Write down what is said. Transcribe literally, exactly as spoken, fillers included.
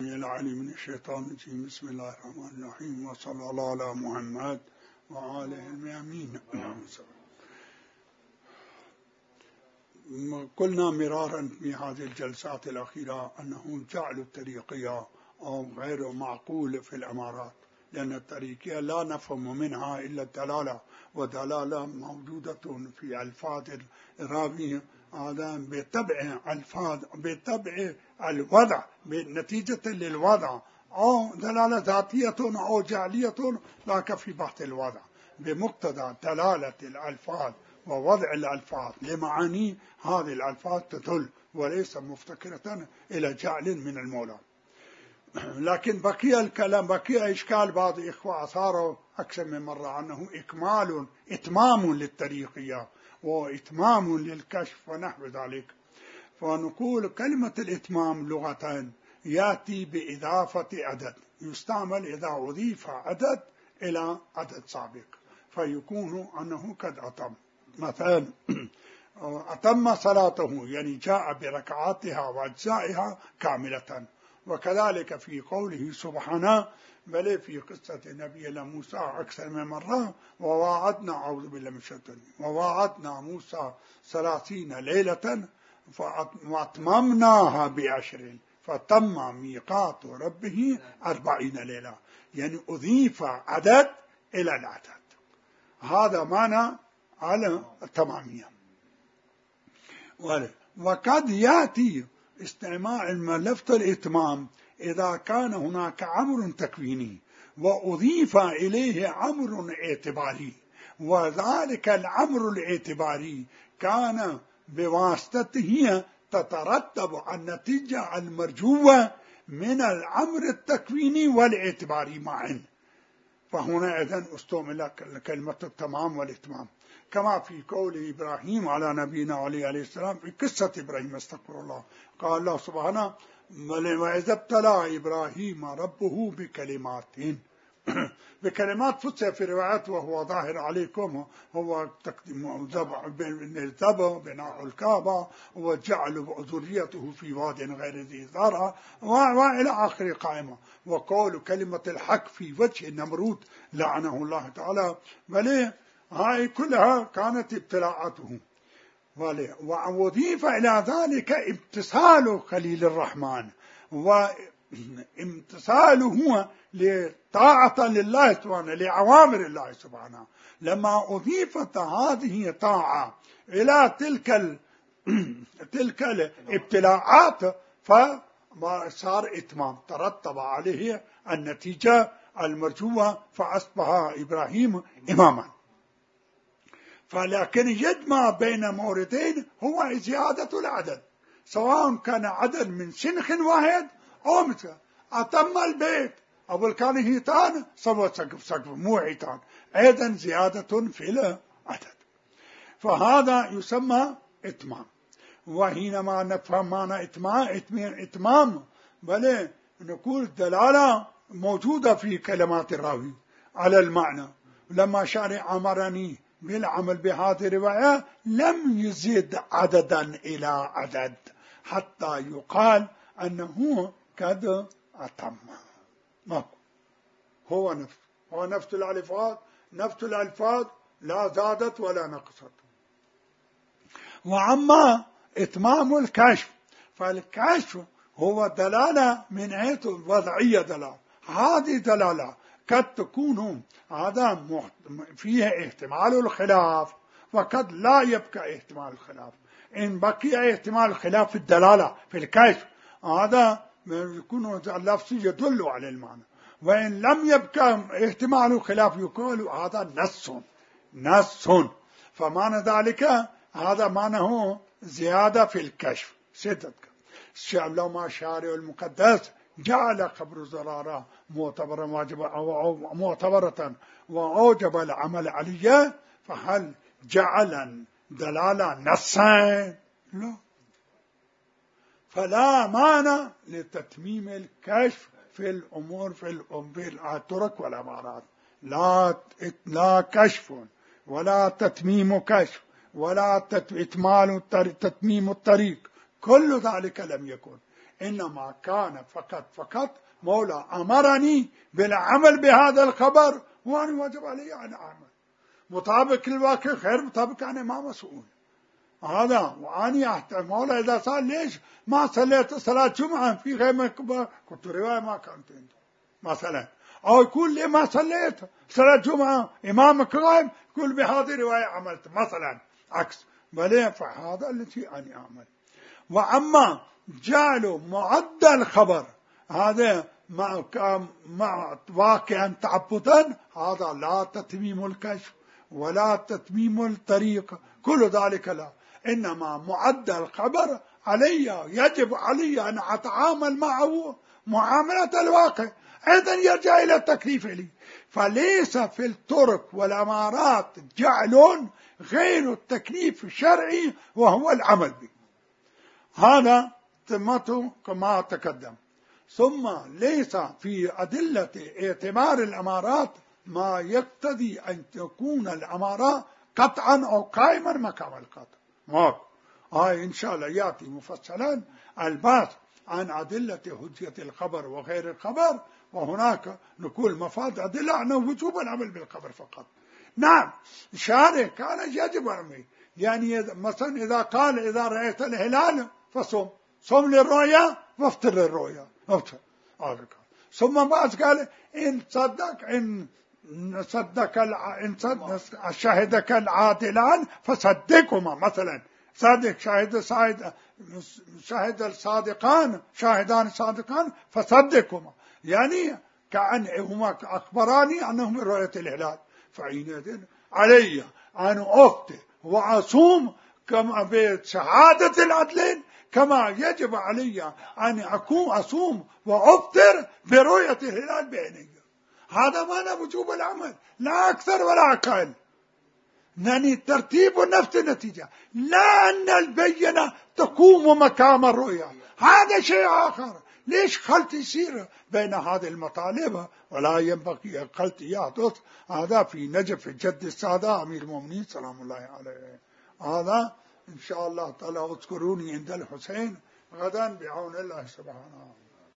العلي من الشيطان الرجيم. بسم الله الرحمن الرحيم، وصلى الله على محمد وآله الميامين. قلنا مرارا في هذه الجلسات الأخيرة أنه جعل الطريقية أو غير معقول في الأمارات، لأن الطريقية لا نفهم منها إلا الدلالة، ودلالة موجودة في ألفاظ الراوي هذا بتبع ألفاظ بتبع الوضع، بنتيجة للوضع، أو دلالة ذاتية أو جعلية لكن في بحث الوضع بمقتضى دلالة الألفاظ ووضع الألفاظ لمعاني هذه الألفاظ تدل، وليس مفتكرة إلى جعل من المولى. لكن بقي الكلام، بقي إشكال بعض إخوة أثاره أكثر من مرة أنه إكمال إتمام للطريقية وإتمام للكشف ونحو ذلك. فنقول كلمة الإتمام لغة يأتي بإضافة عدد، يستعمل إذا أضيف عدد إلى عدد سابق فيكون أنه قد أتم. مثلا أتم صلاته يعني جاء بركعاتها وأجزائها كاملة. وكذلك في قوله سبحانه، بل في قصة نبي موسى أكثر من مرة، وواعدنا أعوذ بالله من الشيطان وواعدنا موسى ثلاثين ليلة فأتممناها بعشر فتم ميقات ربه أربعين ليلة، يعني أضيف عدد إلى العدد. هذا معنى على التمامية. وقد يأتي استعمال لفظ الإتمام إذا كان هناك أمر تكويني وأضيف إليه أمر اعتباري، وذلك الأمر الاعتباري كان بواسطته تترتب النتيجة المرجوة من الأمر التكويني والاعتباري معا. فهنا إذن استعمل كلمة التمام والإتمام، كما في قول إبراهيم على نبينا عليه السلام في قصة إبراهيم استغفر الله، قال الله سبحانه وإذا ابتلى إبراهيم ربه بكلمات بكلمات فسر في روايات وهو ظاهر عليكم هو تقديم الذبح بناء الكعبة وجعل ذريته في واد غير ذي زرع وإلى آخر قائمة. وقول كلمة الحق في وجه النمرود لعنه الله تعالى، بل هاي كلها كانت ابتلاءاته. وأضيف إلى ذلك امتثال خليل الرحمن وامتثاله لطاعة لله سبحانه لأوامر الله سبحانه. لما أضيفت هذه طاعة إلى تلك ال... تلك الابتلاءات فصار إتمام، ترتب عليه النتيجة المرجوة فأصبح إبراهيم إماما. فلكن يجمع بين موردين هو زيادة العدد، سواء كان عدد من سنخ واحد أو مثل أتم البيت أول كان هيتان سوى سقف سقف مو هيتان، أيضا زيادة في العدد. فهذا يسمى إتمام. وحينما نفهم معنى إتمام إتمام بل نقول دلالة موجودة في كلمات الراوي على المعنى. لما شارع أمرني بالعمل بهذه الرواية لم يزيد عددا إلى عدد حتى يقال أنه قد أتم. ما هو نفس هو نفس الألفاظ نفس الألفاظ لا زادت ولا نقصت. وأما إتمام الكشف فالكشف هو دلالة من حيث وضعية دلالة. هذه دلالة قد تكون هذا فيها احتمال الخلاف وقد لا يبقى احتمال الخلاف. إن بقي احتمال الخلاف في الدلالة في الكشف هذا يكون اللفظ يدل على المعنى، وإن لم يبقى احتمال الخلاف يقول هذا نص نص. فمعنى ذلك هذا معناه زيادة في الكشف. سيدتك لما شارع المقدس جعل قبر زرارة معتبرا واجبا أو معتبرة وأوجب العمل عليه، فهل جعل دلالة نصا؟ لا. فلا معنى لتتميم الكشف في الأمور في الطرق والأمارات. لا لا كشف ولا تتميم كشف ولا إتمال تتميم الطريق، كل ذلك لم يكن. إنما كان فقط فقط مولى أمرني بالعمل بهذا الخبر وأنا واجب علي أن أعمل مطابق الواقع، غير مطابق أنا ما مسؤول. هذا وأني أحتاج مولى إذا صار ليش ما صليت صلاة جمعة في غير كنت رواية ما كانت عنده مثلا، أو يقول لي ما صليت صلاة جمعة إمامك قائم، يقول بهذه الرواية عملت مثلا عكس، بل فهذا التي أنا أعمل. وأما جعلوا معدل خبر هذا مع مع واقعا تعبدا، هذا لا تتميم الكشف ولا تتميم الطريق، كل ذلك لا، إنما معدل الخبر علي يجب علي أن أتعامل معه معاملة الواقع، أيضا يرجع إلى التكليف لي. فليس في الطرق والأمارات جعل غير التكليف الشرعي وهو العمل به، هذا تمته كما تقدم. ثم ليس في أدلة اعتبار الأمارات ما يقتضي أن تكون الأمارة قطعا أو قائما مقام القطع، ما هاي إن شاء الله يأتي مفصلا البحث عن أدلة حجية الخبر وغير الخبر، وهناك نقول مفاد أدلة أنه وجوب العمل بالخبر فقط. نعم الشارع كان يجب عليه، يعني مثلا إذا قال إذا رأيت الهلال فصم، صم للرؤيا وافطر للرؤيا، ثم بعد قال إن صدق إن صدق إن صدق شهدك العادلان فصدقهما، مثلا صادق شاهد صادق شاهد الصادقان شاهدان صادقان فصدقهما، يعني كأن هما أخبراني أنهم من رؤية الهلال، فحينئذ علي أن أفتي وأصوم كما بشهادة العدلين، كما يجب علي أن أكون أصوم وأفطر برؤية الهلال بعيني. هذا معنى وجوب العمل، لا أكثر ولا أقل، يعني ترتيب نفس النتيجة، لا أن البينة تقوم مقام الرؤية، هذا شيء آخر. ليش خلط يصير بين هذه المطالب؟ ولا ينبغي الخلط يحدث. هذا في نجف جد السادة أمير المؤمنين سلام الله عليه. هذا إن شاء الله تعالى اذكروني عند الحسين غدا بعون الله سبحانه.